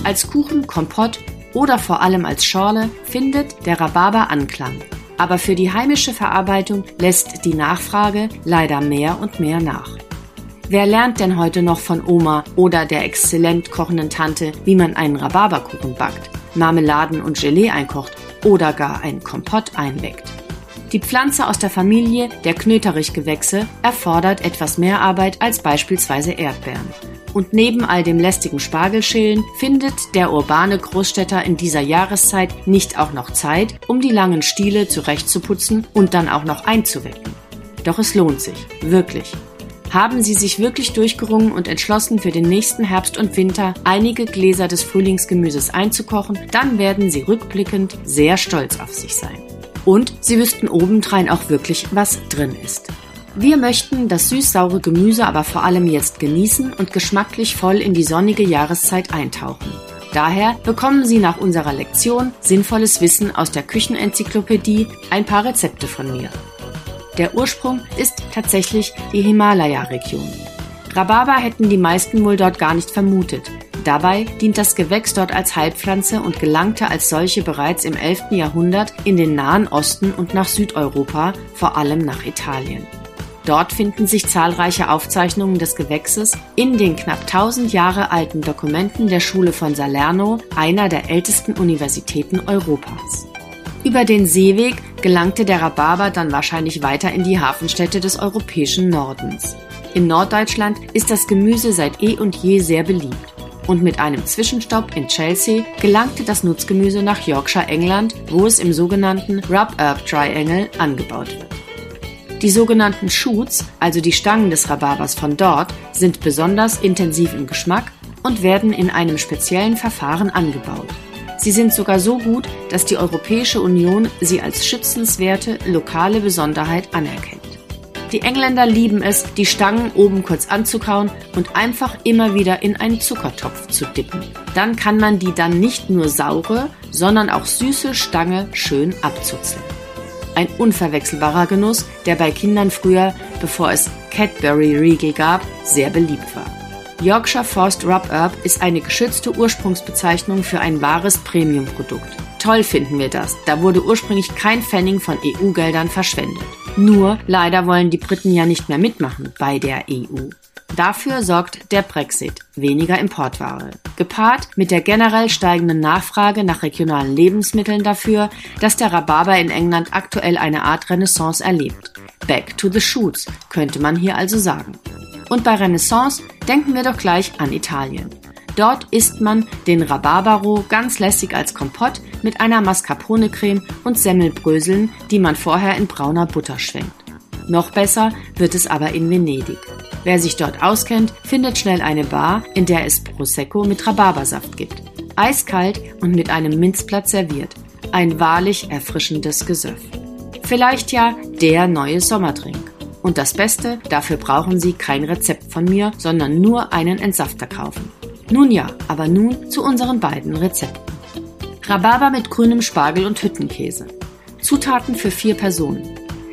Als Kuchen, Kompott oder vor allem als Schorle findet der Rhabarber Anklang. Aber für die heimische Verarbeitung lässt die Nachfrage leider mehr und mehr nach. Wer lernt denn heute noch von Oma oder der exzellent kochenden Tante, wie man einen Rhabarberkuchen backt, Marmeladen und Gelee einkocht oder gar einen Kompott einweckt? Die Pflanze aus der Familie der Knöterichgewächse erfordert etwas mehr Arbeit als beispielsweise Erdbeeren. Und neben all dem lästigen Spargelschälen findet der urbane Großstädter in dieser Jahreszeit nicht auch noch Zeit, um die langen Stiele zurechtzuputzen und dann auch noch einzuwecken. Doch es lohnt sich, wirklich. Haben Sie sich wirklich durchgerungen und entschlossen, für den nächsten Herbst und Winter einige Gläser des Frühlingsgemüses einzukochen, dann werden Sie rückblickend sehr stolz auf sich sein. Und Sie wüssten obendrein auch wirklich, was drin ist. Wir möchten das süß-saure Gemüse aber vor allem jetzt genießen und geschmacklich voll in die sonnige Jahreszeit eintauchen. Daher bekommen Sie nach unserer Lektion sinnvolles Wissen aus der Küchenenzyklopädie ein paar Rezepte von mir. Der Ursprung ist tatsächlich die Himalaya-Region. Rhabarber hätten die meisten wohl dort gar nicht vermutet. Dabei dient das Gewächs dort als Heilpflanze und gelangte als solche bereits im 11. Jahrhundert in den Nahen Osten und nach Südeuropa, vor allem nach Italien. Dort finden sich zahlreiche Aufzeichnungen des Gewächses in den knapp 1000 Jahre alten Dokumenten der Schule von Salerno, einer der ältesten Universitäten Europas. Über den Seeweg gelangte der Rhabarber dann wahrscheinlich weiter in die Hafenstädte des europäischen Nordens. In Norddeutschland ist das Gemüse seit eh und je sehr beliebt. Und mit einem Zwischenstopp in Chelsea gelangte das Nutzgemüse nach Yorkshire, England, wo es im sogenannten Rub-Herb Triangle angebaut wird. Die sogenannten Shoots, also die Stangen des Rhabarbers von dort, sind besonders intensiv im Geschmack und werden in einem speziellen Verfahren angebaut. Sie sind sogar so gut, dass die Europäische Union sie als schützenswerte lokale Besonderheit anerkennt. Die Engländer lieben es, die Stangen oben kurz anzukauen und einfach immer wieder in einen Zuckertopf zu dippen. Dann kann man die dann nicht nur saure, sondern auch süße Stange schön abzuzeln. Ein unverwechselbarer Genuss, der bei Kindern früher, bevor es Cadbury-Riegel gab, sehr beliebt war. Yorkshire Forced Rub-Herb ist eine geschützte Ursprungsbezeichnung für ein wahres Premium-Produkt. Toll finden wir das, da wurde ursprünglich kein Pfennig von EU-Geldern verschwendet. Nur leider wollen die Briten ja nicht mehr mitmachen bei der EU. Dafür sorgt der Brexit, weniger Importware. Gepaart mit der generell steigenden Nachfrage nach regionalen Lebensmitteln dafür, dass der Rhabarber in England aktuell eine Art Renaissance erlebt. Back to the shoots, könnte man hier also sagen. Und bei Renaissance denken wir doch gleich an Italien. Dort isst man den Rhabarber-Roh ganz lässig als Kompott mit einer Mascarpone-Creme und Semmelbröseln, die man vorher in brauner Butter schwenkt. Noch besser wird es aber in Venedig. Wer sich dort auskennt, findet schnell eine Bar, in der es Prosecco mit Rhabarbersaft gibt. Eiskalt und mit einem Minzblatt serviert. Ein wahrlich erfrischendes Gesöff. Vielleicht ja der neue Sommerdrink. Und das Beste, dafür brauchen Sie kein Rezept von mir, sondern nur einen Entsafter kaufen. Nun ja, aber nun zu unseren beiden Rezepten. Rhabarber mit grünem Spargel und Hüttenkäse. Zutaten für 4 Personen.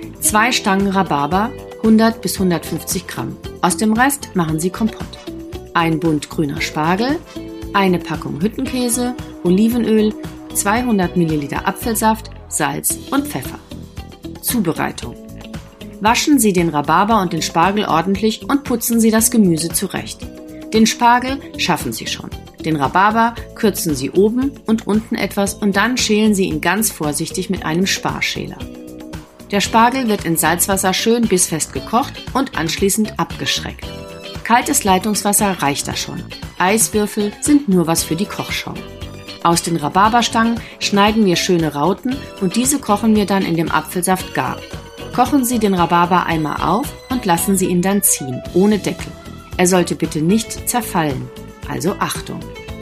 2 Stangen Rhabarber, 100 bis 150 Gramm. Aus dem Rest machen Sie Kompott. Ein Bund grüner Spargel, eine Packung Hüttenkäse, Olivenöl, 200 ml Apfelsaft, Salz und Pfeffer. Zubereitung. Waschen Sie den Rhabarber und den Spargel ordentlich und putzen Sie das Gemüse zurecht. Den Spargel schaffen Sie schon. Den Rhabarber kürzen Sie oben und unten etwas und dann schälen Sie ihn ganz vorsichtig mit einem Sparschäler. Der Spargel wird in Salzwasser schön bissfest gekocht und anschließend abgeschreckt. Kaltes Leitungswasser reicht da schon. Eiswürfel sind nur was für die Kochshow. Aus den Rhabarberstangen schneiden wir schöne Rauten und diese kochen wir dann in dem Apfelsaft gar. Kochen Sie den Rhabarber einmal auf und lassen Sie ihn dann ziehen, ohne Deckel. Er sollte bitte nicht zerfallen, also Achtung.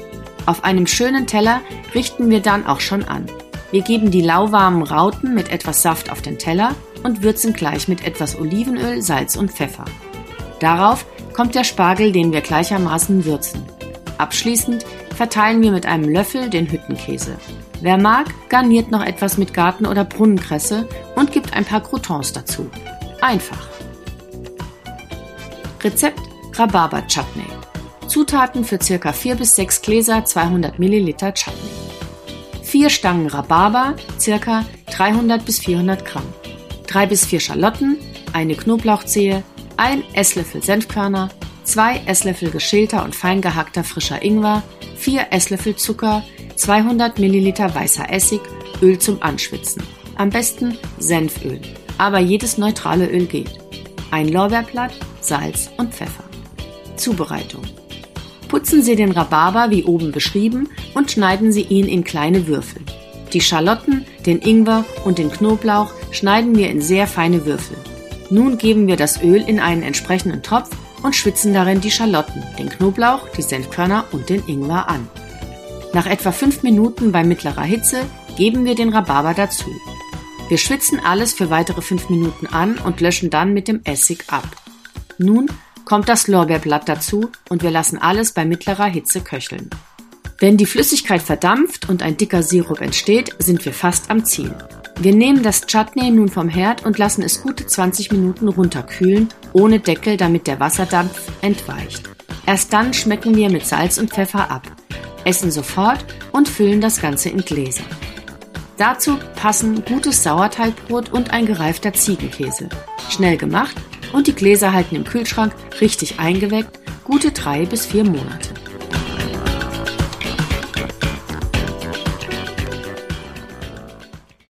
Auf einem schönen Teller richten wir dann auch schon an. Wir geben die lauwarmen Rauten mit etwas Saft auf den Teller und würzen gleich mit etwas Olivenöl, Salz und Pfeffer. Darauf kommt der Spargel, den wir gleichermaßen würzen. Abschließend verteilen wir mit einem Löffel den Hüttenkäse. Wer mag, garniert noch etwas mit Garten- oder Brunnenkresse und gibt ein paar Croutons dazu. Einfach. Rezept Rhabarber-Chutney. Zutaten für ca. 4 bis 6 Gläser 200 ml Chutney. 4 Stangen Rhabarber, ca. 300 bis 400 Gramm. 3 bis 4 Schalotten, eine Knoblauchzehe, 1 Esslöffel Senfkörner, 2 Esslöffel geschälter und fein gehackter frischer Ingwer, 4 Esslöffel Zucker, 200 ml weißer Essig, Öl zum Anschwitzen. Am besten Senföl, aber jedes neutrale Öl geht. Ein Lorbeerblatt, Salz und Pfeffer. Zubereitung. Putzen Sie den Rhabarber wie oben beschrieben und schneiden Sie ihn in kleine Würfel. Die Schalotten, den Ingwer und den Knoblauch schneiden wir in sehr feine Würfel. Nun geben wir das Öl in einen entsprechenden Topf und schwitzen darin die Schalotten, den Knoblauch, die Senfkörner und den Ingwer an. Nach etwa 5 Minuten bei mittlerer Hitze geben wir den Rhabarber dazu. Wir schwitzen alles für weitere 5 Minuten an und löschen dann mit dem Essig ab. Nun kommt das Lorbeerblatt dazu und wir lassen alles bei mittlerer Hitze köcheln. Wenn die Flüssigkeit verdampft und ein dicker Sirup entsteht, sind wir fast am Ziel. Wir nehmen das Chutney nun vom Herd und lassen es gute 20 Minuten runterkühlen, ohne Deckel, damit der Wasserdampf entweicht. Erst dann schmecken wir mit Salz und Pfeffer ab, essen sofort und füllen das Ganze in Gläser. Dazu passen gutes Sauerteigbrot und ein gereifter Ziegenkäse. Schnell gemacht und die Gläser halten im Kühlschrank richtig eingeweckt, gute 3 bis 4 Monate.